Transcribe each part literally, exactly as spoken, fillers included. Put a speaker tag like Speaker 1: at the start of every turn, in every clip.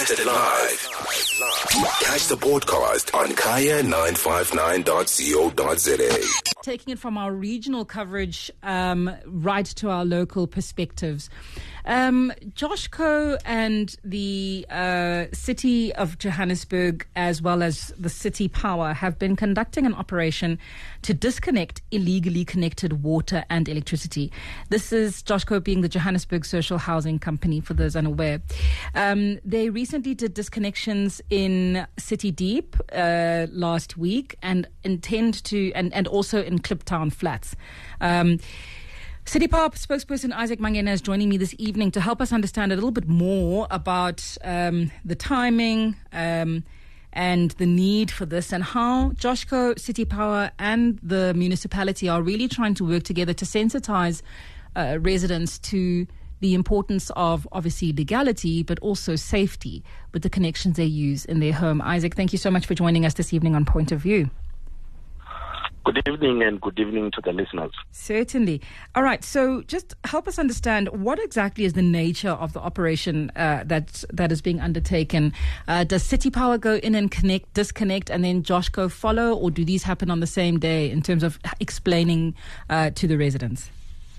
Speaker 1: Broadcasted live. Catch the podcast on kaya nine five nine dot co dot za.
Speaker 2: Taking it from our regional coverage um, right to our local perspectives. Um, Joshco and the uh, City of Johannesburg, as well as the City Power, have been conducting an operation to disconnect illegally connected water and electricity. This is Joshco being the Johannesburg Social Housing Company, for those unaware. Um, they recently did disconnections in City Deep uh, last week and intend to, and, and also in Kliptown Flats. Um, City Power spokesperson Isaac Mangena is joining me this evening to help us understand a little bit more about um, the timing um, and the need for this, and how Joshco, City Power and the municipality are really trying to work together to sensitize uh, residents to the importance of, obviously, legality, but also safety with the connections they use in their home. Isaac, thank you so much for joining us this evening on Point of View.
Speaker 3: Good evening, and good evening to the listeners.
Speaker 2: Certainly. All right, so just help us understand what exactly is the nature of the operation uh, that that is being undertaken. Uh, does City Power go in and connect, disconnect, and then Joshco follow, or do these happen on the same day in terms of explaining uh, to the residents?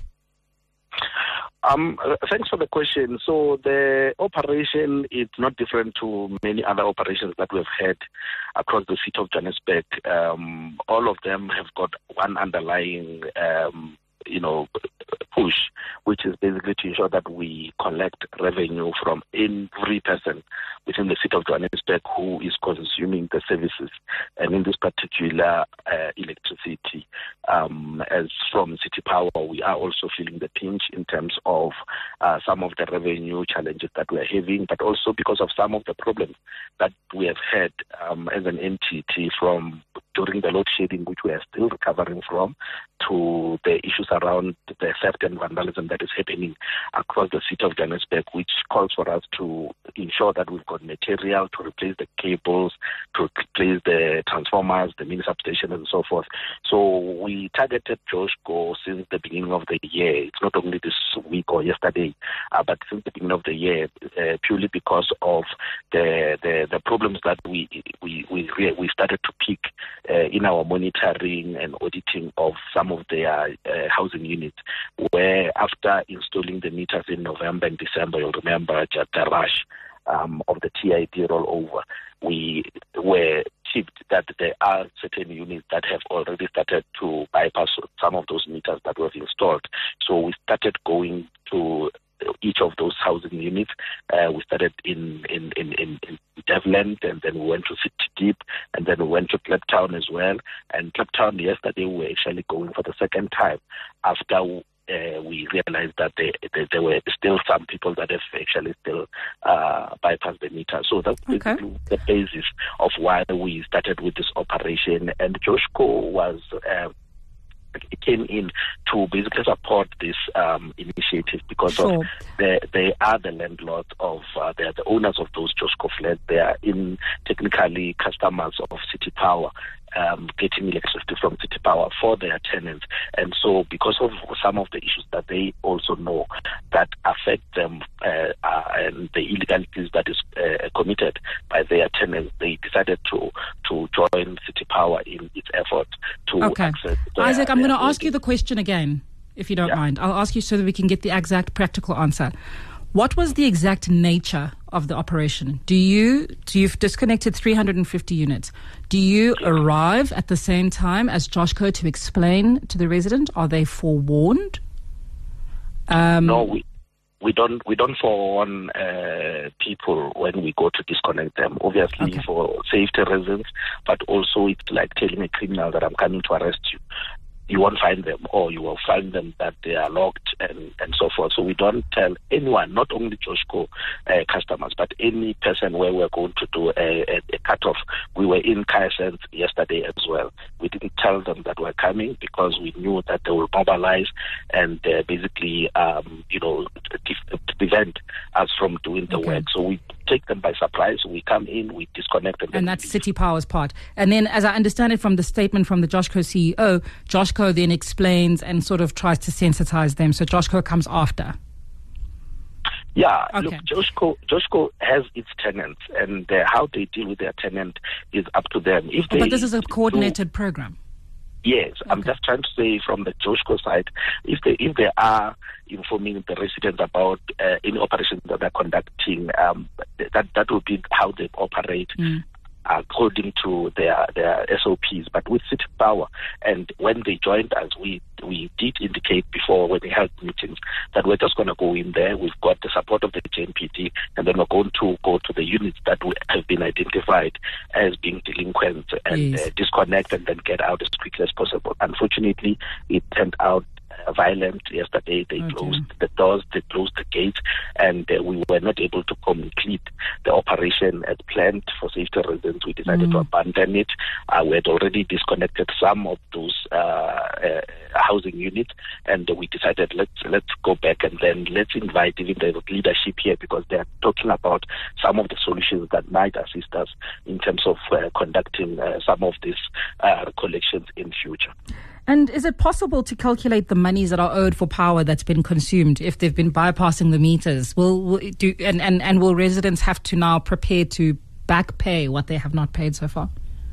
Speaker 3: Um, thanks for the question. So the operation is not different to many other operations that we've had across the city of Johannesburg. Um, all of them have got one underlying, um, you know, push, which is basically to ensure that we collect revenue from every person within the city of Johannesburg who is consuming the services, and in this particular uh, electricity. Um, as from City Power, we are also feeling the pinch in terms of uh, some of the revenue challenges that we are having, but also because of some of the problems that we have had um, as an entity from during the load shedding, which we are still recovering from, to the issues around the theft and vandalism that is happening across the city of Johannesburg, which calls for us to ensure that we've got material to replace the cables, to replace the transformers, the mini substations, and so forth. So we targeted Joshco since the beginning of the year. It's not only this week or yesterday, uh, but since the beginning of the year, uh, purely because of the, the the problems that we we we we started to pick uh, in our monitoring and auditing of some of their uh, housing units, where after installing the meters in November and December, you'll remember just the rush um, of the T I D rollover, we were tipped that there are certain units that have already started to bypass some of those meters that were installed. So we started going to each of those housing units. Uh, we started in in, in, in, in Devland, and then we went to City Deep, and then we went to Kliptown as well. And Kliptown, yesterday, we were actually going for the second time after uh, we realized that they, they, there were still some people that have actually still uh, bypassed the meter. So that's
Speaker 2: okay.
Speaker 3: basically the basis of why we started with this operation. And Joshco was... Uh, It came in to basically support this um, initiative because sure. of they they are the landlords of uh, they are the owners of those Joshco flats. They are in technically customers of City Power, um, getting electricity from City Power for their tenants. And so because of some of the issues that they also know that affect them uh, uh, and the illegalities that is uh, committed by their tenants, they decided to to join City Power in its effort to
Speaker 2: okay.
Speaker 3: access their,
Speaker 2: Isaac, I'm going to ask
Speaker 3: building.
Speaker 2: you the question again, if you don't
Speaker 3: yeah.
Speaker 2: mind. I'll ask you so that we can get the exact practical answer. What was the exact nature of the operation? Do you, do you've disconnected three hundred fifty units. Do you yeah. arrive at the same time as Joshco to explain to the resident? Are they forewarned? Um,
Speaker 3: no, we we don't we don't forewarn uh, people when we go to disconnect them. Obviously okay. for safety reasons, but also it's like telling a criminal that I'm coming to arrest you. You won't find them, or you will find them that they are locked and, and so forth. So we don't tell anyone, not only Joshco uh, customers, but any person where we're going to do a, a, a cut-off. We were in Kaizen yesterday as well. We didn't tell them that we're coming because we knew that they will mobilize and uh, basically, um, you know, prevent us from doing the okay. work. So we take them by surprise. We come in, we disconnect them.
Speaker 2: And that's City Power's part. And then, as I understand it from the statement from the Joshco C E O, Joshco then explains and sort of tries to sensitize them. So Joshco comes after.
Speaker 3: Yeah,
Speaker 2: Okay.
Speaker 3: look, Joshco, Joshco has its tenants, and uh, how they deal with their tenant is up to them. If they
Speaker 2: But this is a
Speaker 3: do-
Speaker 2: coordinated program.
Speaker 3: Yes, I'm
Speaker 2: Okay.
Speaker 3: just trying to say from the Joshco side, if they if they are informing the residents about uh, any operations that they're conducting, um, that that will be how they operate.
Speaker 2: Mm.
Speaker 3: According to their their S O Ps, but with City Power, and when they joined us, we we did indicate before when they held meetings that we're just going to go in there. We've got the support of the J N P T, and then we're going to go to the units that we have been identified as being delinquent and
Speaker 2: Yes.
Speaker 3: uh, disconnect, and then get out as quickly as possible. Unfortunately, it turned out uh, violent yesterday. They
Speaker 2: Okay.
Speaker 3: closed the doors, they closed the gates, and uh, we were not able to complete the operation as planned for safety reasons. We decided
Speaker 2: Mm.
Speaker 3: to abandon it. Uh, we had already disconnected some of those uh, uh, housing units, and we decided let's let's go back and then let's invite even the leadership here, because they are talking about some of the solutions that might assist us in terms of uh, conducting uh, some of these uh, collections in future.
Speaker 2: And is it possible to calculate the monies that are owed for power that's been consumed if they've been bypassing the meters? Will, will do and, and, and will residents have to now prepare to back pay what they have not paid so far?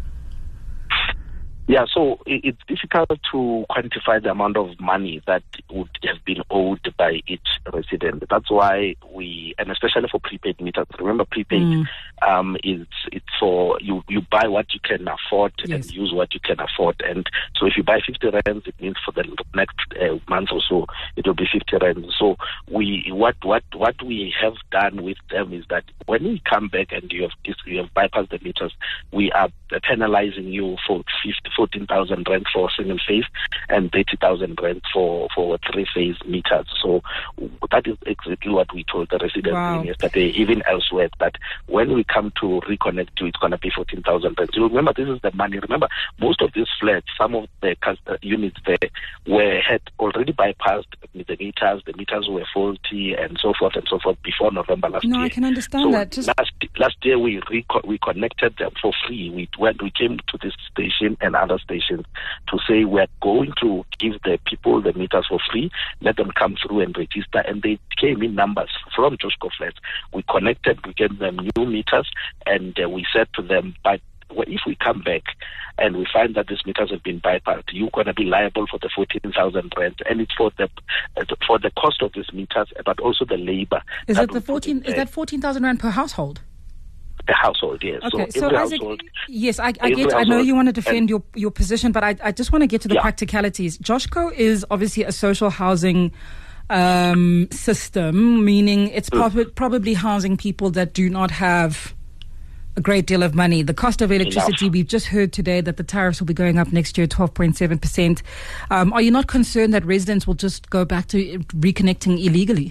Speaker 3: Yeah, so i- it's difficult to quantify the amount of money that would have been owed by each resident. That's why we, and especially for prepaid meters, remember prepaid
Speaker 2: Mm.
Speaker 3: um, is it's for you. You buy what you can afford
Speaker 2: Yes.
Speaker 3: and use what you can afford. And so if you buy fifty rands, it means for the next uh, month or so it will be fifty rands. So we what what what we have done with them is that when we come back and you have dis- you have bypassed the meters, we are penalizing you for fifty. fourteen thousand rand for single phase and thirty thousand rand for, for three phase meters. So that is exactly what we told the residents
Speaker 2: Wow.
Speaker 3: yesterday, even elsewhere, that when we come to reconnect you, it's going to be fourteen thousand rand. So remember, this is the money. Remember, most of these flats, some of the cus- uh, units there were had already bypassed the meters, the meters were faulty and so forth and so forth before November last
Speaker 2: No,
Speaker 3: year.
Speaker 2: I can understand
Speaker 3: so
Speaker 2: that. Just
Speaker 3: last last year we reco- we connected them for free. We when we came to this station and other stations to say we're going to give the people the meters for free, let them come through and register, and they came in numbers from Joshco Flats. We connected, we gave them new meters, and uh, we said to them, but if we come back and we find that these meters have been bypassed, you're going to be liable for the fourteen thousand rand, and it's for the uh, for the cost of these meters, but also the labor.
Speaker 2: is
Speaker 3: that
Speaker 2: it the
Speaker 3: we put
Speaker 2: fourteen?
Speaker 3: in
Speaker 2: Is
Speaker 3: there.
Speaker 2: that fourteen thousand rand per household?
Speaker 3: The household, yes.
Speaker 2: Okay,
Speaker 3: so
Speaker 2: so,
Speaker 3: every
Speaker 2: Isaac,
Speaker 3: household,
Speaker 2: yes, I, I
Speaker 3: every
Speaker 2: get. I know
Speaker 3: household-
Speaker 2: you want to defend
Speaker 3: and-
Speaker 2: your your position, but I, I just want to get to the
Speaker 3: Yeah.
Speaker 2: practicalities. Joshco is obviously a social housing um, system, meaning it's
Speaker 3: Mm.
Speaker 2: prob- probably housing people that do not have a great deal of money. The cost of electricity,
Speaker 3: Enough.
Speaker 2: we've just heard today that the tariffs will be going up next year, twelve point seven percent. Um, are you not concerned that residents will just go back to reconnecting illegally?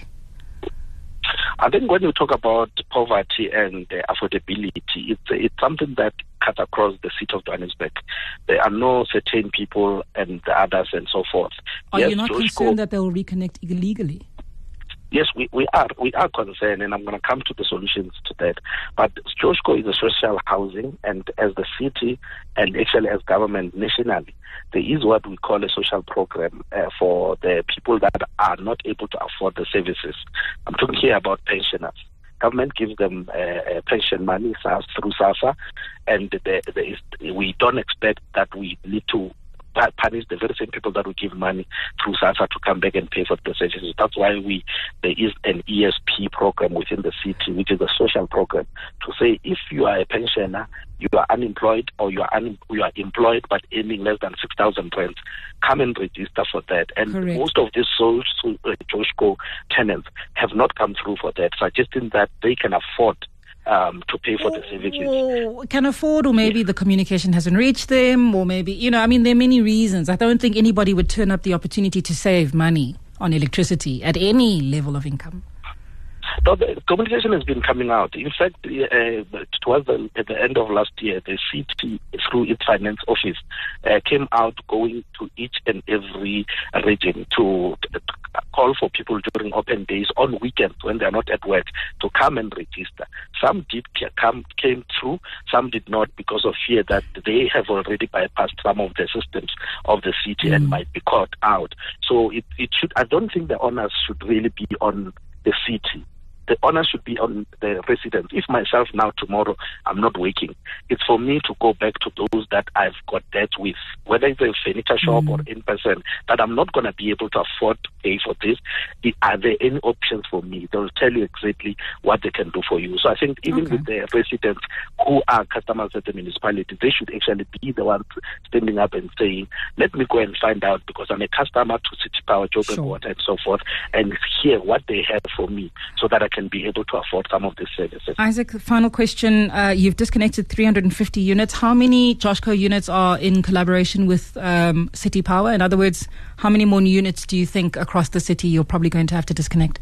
Speaker 3: I think when you talk about poverty and uh, affordability, it's it's something that cuts across the city of Johannesburg. There are no certain people and the others and so forth.
Speaker 2: Are
Speaker 3: Yes,
Speaker 2: you not
Speaker 3: Joshco-
Speaker 2: concerned that they will reconnect illegally?
Speaker 3: Yes, we, we are we are concerned, and I'm going to come to the solutions to that. But Joshco is a social housing, and as the city and actually as government nationally, there is what we call a social program uh, for the people that are not able to afford the services. I'm talking here about pensioners. Government gives them uh, pension money S A S through SASSA, and there, there is, we don't expect that we need to punish the very same people that we give money through SASSA to come back and pay for the services. That's why we there is an E S P program within the city, which is a social program, to say if you are a pensioner, you are unemployed, or you are un, you are employed but earning less than six thousand rand, come and register for that. And
Speaker 2: Correct.
Speaker 3: most of these social uh, Joshco tenants have not come through for that, suggesting that they can afford Um, to pay for the services.
Speaker 2: Or can afford, or maybe the communication hasn't reached them, or maybe, you know, I mean, there are many reasons. I don't think anybody would turn up the opportunity to save money on electricity at any level of income.
Speaker 3: No, the communication has been coming out. In fact, uh, towards the, at the end of last year, the city, through its finance office, uh, came out going to each and every region to, to call for people during open days on weekends when they are not at work to come and register. Some did ca- come came through, some did not, because of fear that they have already bypassed some of the systems of the city
Speaker 2: Mm.
Speaker 3: and might be caught out. So it, it should. I don't think the onus should really be on the city. the onus should be on the residents. If myself now tomorrow I'm not working, it's for me to go back to those that I've got debt with, whether it's a furniture shop mm. or in person, that I'm not going to be able to afford to pay for this. Are there any options for me? They'll tell you exactly what they can do for you. So I think even
Speaker 2: okay.
Speaker 3: with the residents who are customers at the municipality, they should actually be the ones standing up and saying, let me go and find out, because I'm a customer to City Power, Joburg sure. Water and so forth, and hear what they have for me so that I can be able to afford some of these services.
Speaker 2: Isaac, final question. Uh, you've disconnected three hundred fifty units. How many Joshco units are in collaboration with um, City Power? In other words, how many more units do you think across the city you're probably going to have to disconnect?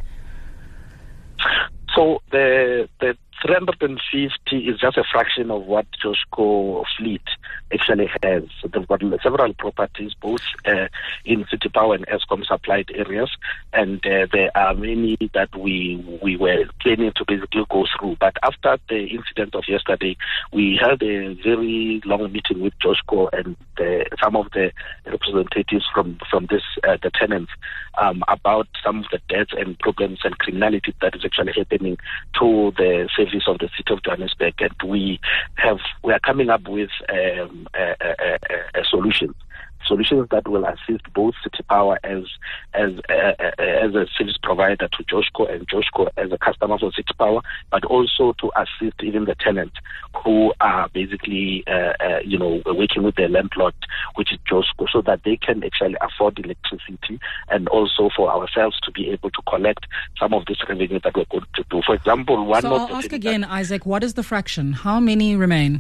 Speaker 3: So the the three hundred fifty is just a fraction of what Joshco fleet actually has. So they've got several properties, both uh, in City Power and Eskom supplied areas, and uh, there are many that we we were planning to basically go through. But after the incident of yesterday, we held a very long meeting with Joshco and uh, some of the representatives from from this uh, the tenants um, about some of the debts and problems and criminality that is actually happening to the service of the city of Johannesburg, and we have we are coming up with um, a, a, a, a solution. Solutions that will assist both City Power as as a, a, as a service provider to Joshco and Joshco as a customer for City Power, but also to assist even the tenants who are basically uh, uh, you know working with their landlord, which is Joshco, so that they can actually afford electricity, and also for ourselves to be able to collect some of this revenue that we're going to do. For example, one
Speaker 2: so
Speaker 3: of
Speaker 2: I'll
Speaker 3: the
Speaker 2: ask again, Isaac, what is the fraction? How many remain?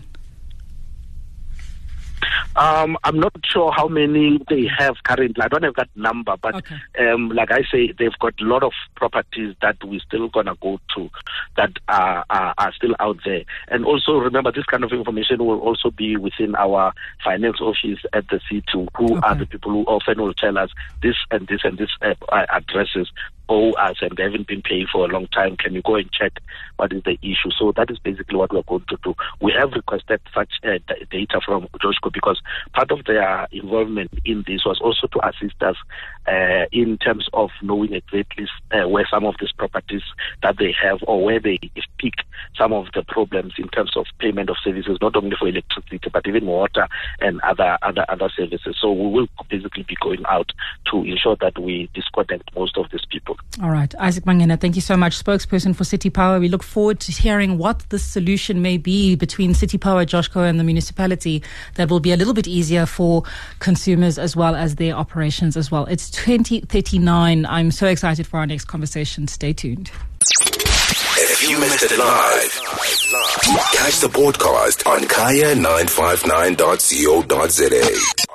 Speaker 3: Um, I'm not sure how many they have currently. I don't have that number, but
Speaker 2: okay.
Speaker 3: um, like I say, they've got a lot of properties that we're still going to go to that are, are, are still out there. And also remember, this kind of information will also be within our finance office at the C two, who
Speaker 2: okay.
Speaker 3: are the people who often will tell us this and this and this uh, addresses owe us and they haven't been paying for a long time. Can you go and check what is the issue? So that is basically what we're going to do. We have requested such uh, d- data from Joshco because part of their involvement in this was also to assist us uh, in terms of knowing exactly uh, where some of these properties that they have or where they pick some of the problems in terms of payment of services, not only for electricity but even water and other other other services. So we will basically be going out to ensure that we disconnect most of these people.
Speaker 2: All right. Isaac Mangena, thank you so much, spokesperson for City Power. We look forward to hearing what the solution may be between City Power, Joshco and the municipality that will be a little bit easier for consumers as well as their operations as well. It's twenty thirty-nine. I'm so excited for our next conversation. Stay tuned.
Speaker 1: If you missed it live, catch the podcast on kaya nine five nine dot co dot za.